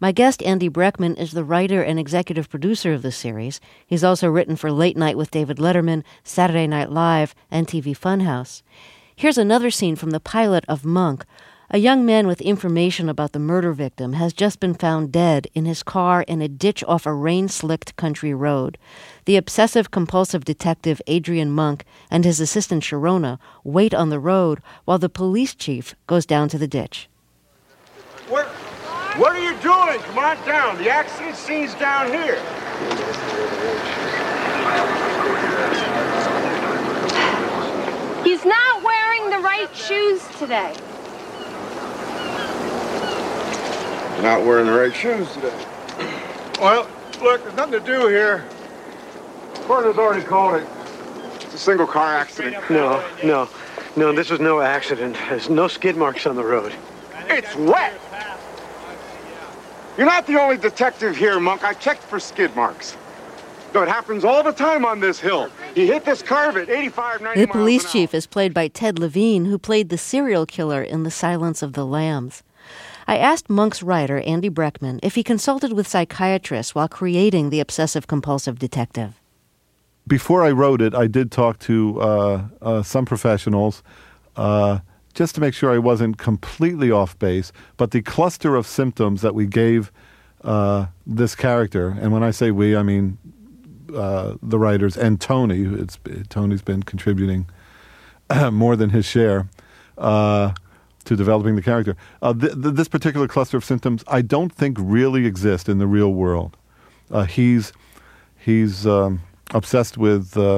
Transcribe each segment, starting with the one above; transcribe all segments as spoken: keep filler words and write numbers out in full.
My guest, Andy Breckman, is the writer and executive producer of the series. He's also written for Late Night with David Letterman, Saturday Night Live, and T V Funhouse. Here's another scene from the pilot of Monk. A young man with information about the murder victim has just been found dead in his car in a ditch off a rain-slicked country road. The obsessive-compulsive detective Adrian Monk and his assistant Sharona wait on the road while the police chief goes down to the ditch. What, what are you doing? Come on down. The accident scene's down here. He's not wearing the right shoes today. Not wearing the right shoes today. Well, look, there's nothing to do here. Coroner's already called it. It's a single car accident. No, no, no, this was no accident. There's no skid marks on the road. It's wet. You're not the only detective here, Monk. I checked for skid marks. No, it happens all the time on this hill. You hit this curve at eighty-five, ninety The miles police an chief hour. is played by Ted Levine, who played the serial killer in The Silence of the Lambs. I asked Monk's writer, Andy Breckman, if he consulted with psychiatrists while creating the obsessive-compulsive detective. Before I wrote it, I did talk to uh, uh, some professionals uh, just to make sure I wasn't completely off base. But the cluster of symptoms that we gave uh, this character, and when I say we, I mean uh, the writers and Tony. It's, Tony's been contributing more than his share uh, to developing the character. Uh, th- th- this particular cluster of symptoms, I don't think really exist in the real world. Uh, he's he's um, obsessed with uh,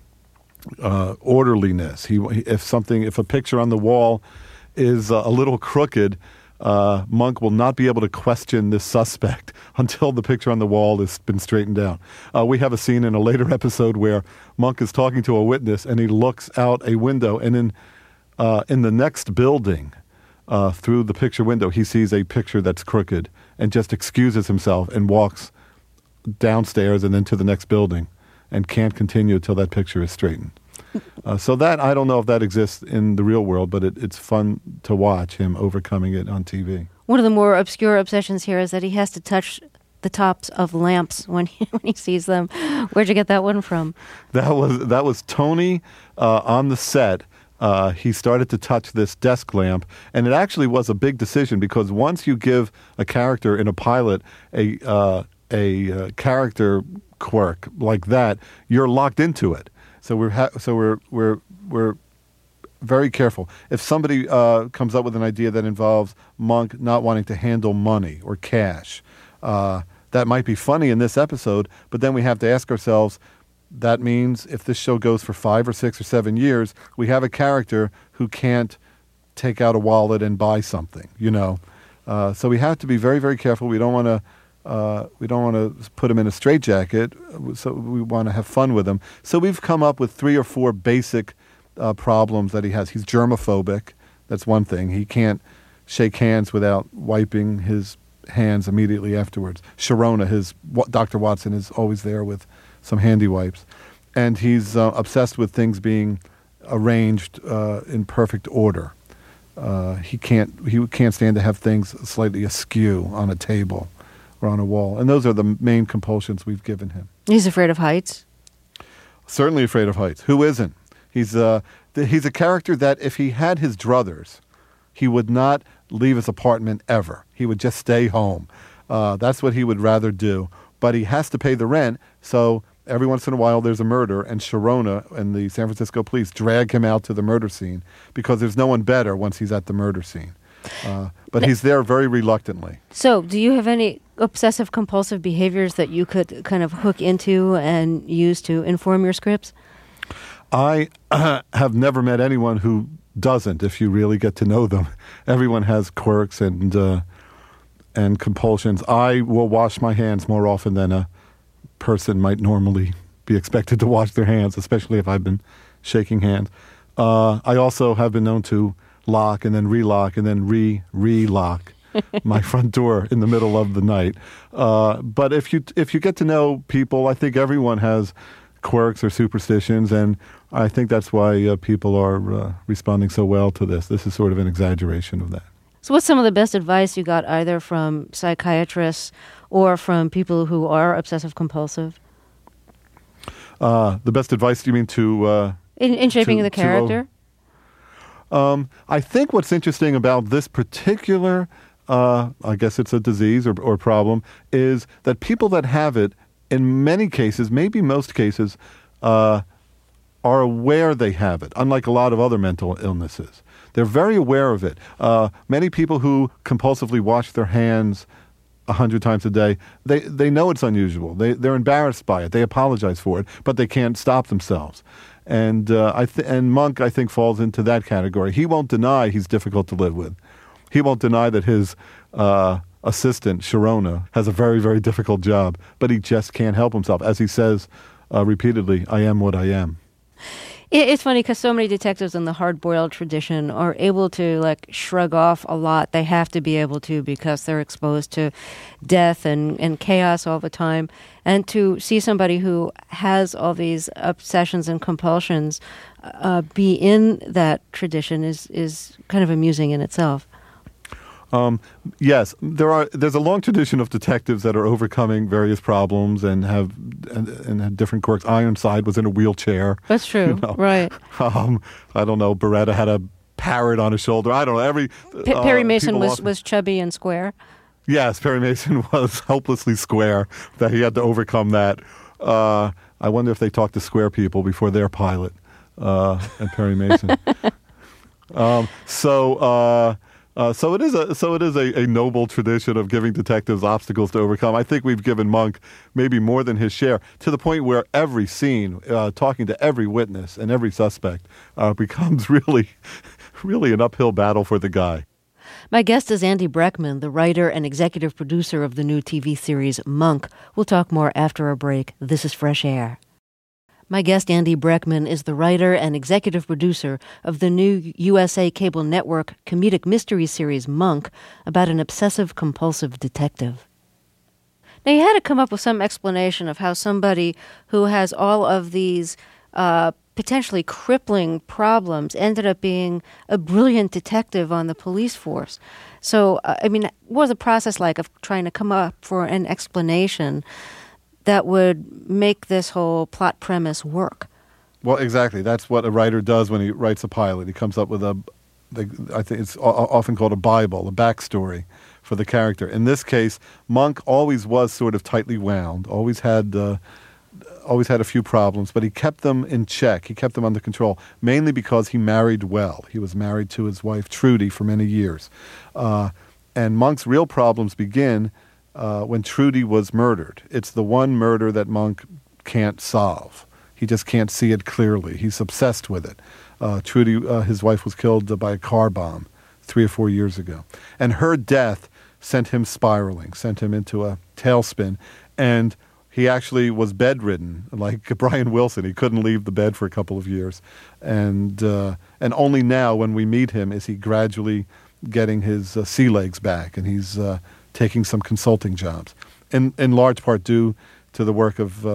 uh, orderliness. He, if something, if a picture on the wall is uh, a little crooked, uh, Monk will not be able to question this suspect until the picture on the wall has been straightened out. Uh, we have a scene in a later episode where Monk is talking to a witness and he looks out a window, and in uh, in the next building, uh, through the picture window, he sees a picture that's crooked and just excuses himself and walks downstairs and then to the next building and can't continue until that picture is straightened. Uh, so that, I don't know if that exists in the real world, but it, it's fun to watch him overcoming it on T V. One of the more obscure obsessions here is that he has to touch the tops of lamps when he, when he sees them. Where'd you get that one from? That was that was Tony uh, on the set. Uh, he started to touch this desk lamp, and it actually was a big decision because once you give a character in a pilot a uh, a uh, character quirk like that, you're locked into it. So we're ha- so we're we're we're very careful. If somebody uh, comes up with an idea that involves Monk not wanting to handle money or cash, uh, that might be funny in this episode, but then we have to ask ourselves, that means if this show goes for five or six or seven years, we have a character who can't take out a wallet and buy something, you know. Uh, so we have to be very, very careful. We don't want to uh, we don't want to put him in a straitjacket. So we want to have fun with him. So we've come up with three or four basic uh, problems that he has. He's germophobic. That's one thing. He can't shake hands without wiping his hands immediately afterwards. Sharona, his Doctor Watson, is always there with some handy wipes. And he's uh, obsessed with things being arranged uh, in perfect order. Uh, he can't he can't stand to have things slightly askew on a table or on a wall. And those are the main compulsions we've given him. He's afraid of heights. Certainly afraid of heights. Who isn't? He's uh, th- he's a character that if he had his druthers, he would not leave his apartment ever. He would just stay home. Uh, that's what he would rather do. But he has to pay the rent, so every once in a while there's a murder, and Sharona and the San Francisco police drag him out to the murder scene because there's no one better once he's at the murder scene. Uh, but he's there very reluctantly. So do you have any obsessive-compulsive behaviors that you could kind of hook into and use to inform your scripts? I uh, have never met anyone who doesn't, if you really get to know them. Everyone has quirks and uh, and compulsions. I will wash my hands more often than a person might normally be expected to wash their hands, especially if I've been shaking hands. Uh, I also have been known to lock and then relock and then re-relock my front door in the middle of the night. Uh, but if you if you get to know people, I think everyone has quirks or superstitions, and I think that's why uh, people are uh, responding so well to this. This is sort of an exaggeration of that. So what's some of the best advice you got either from psychiatrists or from people who are obsessive compulsive? Uh, the best advice, do you mean to... Uh, in, in shaping to, the character? To, uh, um, I think what's interesting about this particular, uh, I guess it's a disease or, or problem, is that people that have it, in many cases, maybe most cases, uh, are aware they have it, unlike a lot of other mental illnesses. They're very aware of it. Uh, many people who compulsively wash their hands a hundred times a day, they, they know it's unusual. They, they're embarrassed by it. They apologize for it, but they can't stop themselves. And uh, I th- and Monk, I think, falls into that category. He won't deny he's difficult to live with. He won't deny that his uh, assistant, Sharona, has a very, very difficult job, but he just can't help himself. As he says uh, repeatedly, I am what I am. It's funny because so many detectives in the hard-boiled tradition are able to like shrug off a lot. They have to be able to because they're exposed to death and, and chaos all the time. And to see somebody who has all these obsessions and compulsions uh, be in that tradition is, is kind of amusing in itself. Um, yes, there are. There's a long tradition of detectives that are overcoming various problems and have and, and have different quirks. Ironside was in a wheelchair. That's true, you know. Right? Um, I don't know. Beretta had a parrot on his shoulder. I don't know. Every P- uh, Perry Mason was, often, was chubby and square. Yes, Perry Mason was hopelessly square. That he had to overcome that. Uh, I wonder if they talked to square people before their pilot uh, and Perry Mason. um, so. Uh, Uh, so it is a so it is a, a noble tradition of giving detectives obstacles to overcome. I think we've given Monk maybe more than his share, to the point where every scene, uh, talking to every witness and every suspect, uh, becomes really, really an uphill battle for the guy. My guest is Andy Breckman, the writer and executive producer of the new T V series Monk. We'll talk more after a break. This is Fresh Air. My guest, Andy Breckman, is the writer and executive producer of the new U S A Cable Network comedic mystery series Monk, about an obsessive-compulsive detective. Now, you had to come up with some explanation of how somebody who has all of these uh, potentially crippling problems ended up being a brilliant detective on the police force. So, uh, I mean, what was the process like of trying to come up for an explanation that would make this whole plot premise work? Well, exactly. That's what a writer does when he writes a pilot. He comes up with a, I think it's often called a Bible, a backstory for the character. In this case, Monk always was sort of tightly wound, always had, uh, always had a few problems, but he kept them in check. He kept them under control, mainly because he married well. He was married to his wife, Trudy, for many years. Uh, and Monk's real problems begin Uh, when Trudy was murdered. It's the one murder that Monk can't solve. He just can't see it clearly. He's obsessed with it. Uh, Trudy, uh, his wife, was killed uh, by a car bomb three or four years ago. And her death sent him spiraling, sent him into a tailspin. And he actually was bedridden, like Brian Wilson. He couldn't leave the bed for a couple of years. And, uh, and only now, when we meet him, is he gradually getting his uh, sea legs back. And he's... Uh, taking some consulting jobs, in, in large part due to the work of uh,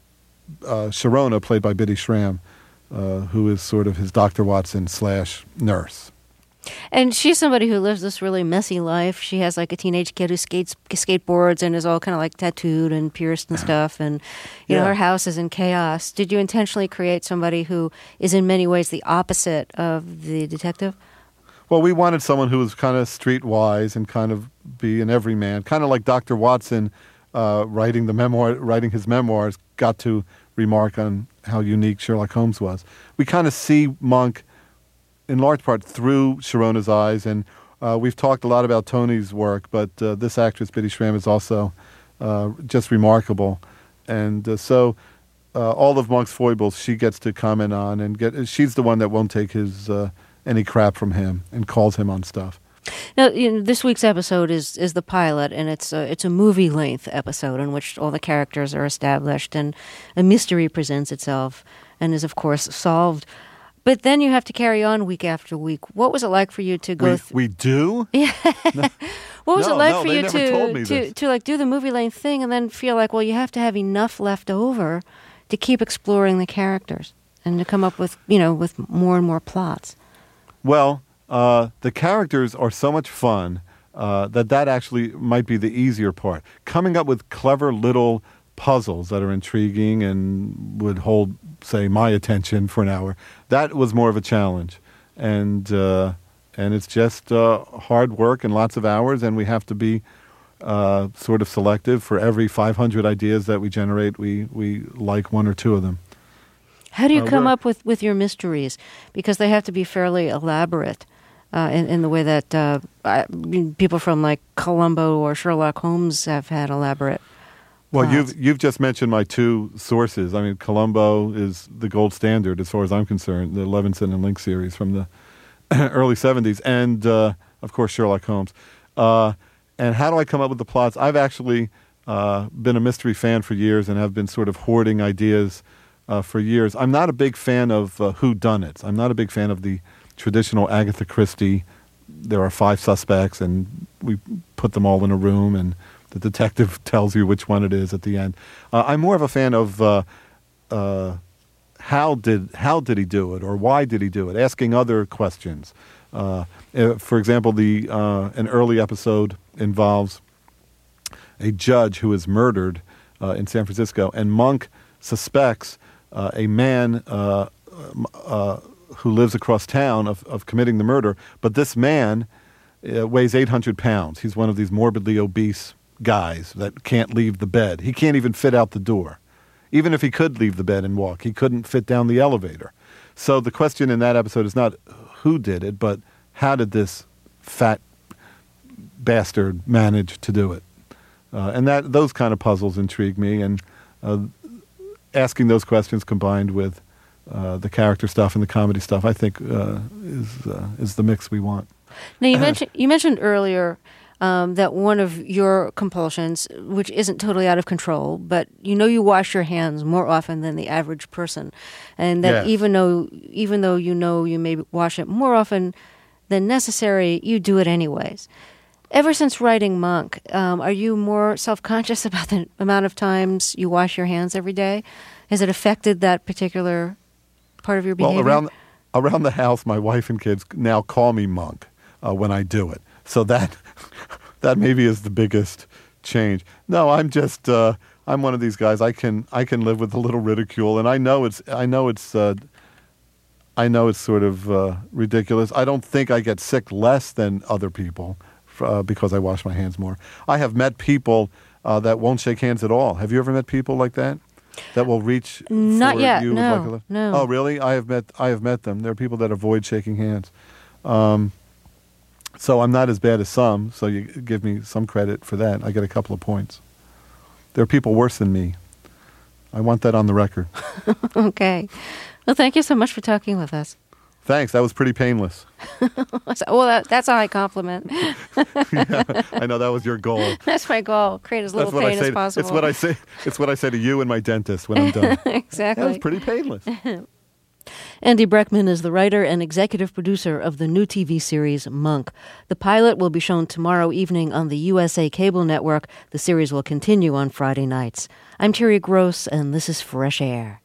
uh, Sharona, played by Biddy Schramm, uh, who is sort of his Doctor Watson slash nurse. And she's somebody who lives this really messy life. She has like a teenage kid who skates skateboards and is all kind of like tattooed and pierced and stuff. And, you yeah. know, her house is in chaos. Did you intentionally create somebody who is in many ways the opposite of the detective? Well, we wanted someone who was kind of streetwise and kind of be an everyman, kind of like Doctor Watson, uh, writing the memoir, writing his memoirs, got to remark on how unique Sherlock Holmes was. We kind of see Monk, in large part, through Sharona's eyes, and uh, we've talked a lot about Tony's work, but uh, this actress, Biddy Schramm, is also uh, just remarkable, and uh, so uh, all of Monk's foibles she gets to comment on, and get. She's the one that won't take his. Uh, any crap from him and calls him on stuff. Now, you know, this week's episode is is the pilot, and it's a, it's a movie-length episode in which all the characters are established and a mystery presents itself and is, of course, solved. But then you have to carry on week after week. What was it like for you to go... We, th- we do? Yeah. No. What was no, it like no, for they you never to, told me to, this. to like do the movie-length thing and then feel like, well, you have to have enough left over to keep exploring the characters and to come up with, you know, with more and more plots? Well, uh, the characters are so much fun uh, that that actually might be the easier part. Coming up with clever little puzzles that are intriguing and would hold, say, my attention for an hour, that was more of a challenge. And uh, and it's just uh, hard work and lots of hours, and we have to be uh, sort of selective. For every five hundred ideas that we generate, we, we like one or two of them. How do you Uh, come we're- up with, with your mysteries? Because they have to be fairly elaborate uh, in, in the way that uh, I mean, people from like Columbo or Sherlock Holmes have had elaborate Well, plots. you've you've just mentioned my two sources. I mean, Columbo is the gold standard as far as I'm concerned. The Levinson and Link series from the early seventies, and uh, of course Sherlock Holmes. Uh, and how do I come up with the plots? I've actually uh, been a mystery fan for years, and have been sort of hoarding ideas uh, for years. I'm not a big fan of uh, whodunits. I'm not a big fan of the traditional Agatha Christie. There are five suspects, and we put them all in a room, and the detective tells you which one it is at the end. Uh, I'm more of a fan of uh, uh, how did how did he do it, or why did he do it? Asking other questions. Uh, uh, for example, the uh, an early episode involves a judge who is murdered uh, in San Francisco, and Monk suspects uh, a man uh, uh, who lives across town of, of committing the murder. But this man uh, weighs eight hundred pounds. He's one of these morbidly obese guys that can't leave the bed. He can't even fit out the door. Even if he could leave the bed and walk, he couldn't fit down the elevator. So the question in that episode is not who did it, but how did this fat bastard manage to do it? Uh, and that those kind of puzzles intrigue me, and uh, asking those questions combined with uh, the character stuff and the comedy stuff, I think uh, is uh, is the mix we want. Now, you mentioned you mentioned earlier um, that one of your compulsions, which isn't totally out of control, but you know you wash your hands more often than the average person, and that Yes. even though even though you know you may wash it more often than necessary, you do it anyways. Ever since writing Monk, um, are you more self-conscious about the amount of times you wash your hands every day? Has it affected that particular part of your behavior? Well, around around the house, my wife and kids now call me Monk uh, when I do it. So that that maybe is the biggest change. No, I'm just uh, I'm one of these guys. I can I can live with a little ridicule, and I know it's I know it's uh, I know it's sort of uh, ridiculous. I don't think I get sick less than other people uh, because I wash my hands more. I have met people uh, that won't shake hands at all. Have you ever met people like that? That will reach Not for yet, you with no, like a, no. Oh, really? I have met I have met them. There are people that avoid shaking hands. Um, so I'm not as bad as some. So you give me some credit for that. I get a couple of points. There are people worse than me. I want that on the record. Okay. Well, thank you so much for talking with us. Thanks. That was pretty painless. Well, that, that's a high compliment. I know that was your goal. That's my goal. Create as little That's what I pain say. as possible. It's what I say. It's what I say to you and my dentist when I'm done. Exactly. That was pretty painless. Andy Breckman is the writer and executive producer of the new T V series Monk. The pilot will be shown tomorrow evening on the U S A Cable Network. The series will continue on Friday nights. I'm Terry Gross, and this is Fresh Air.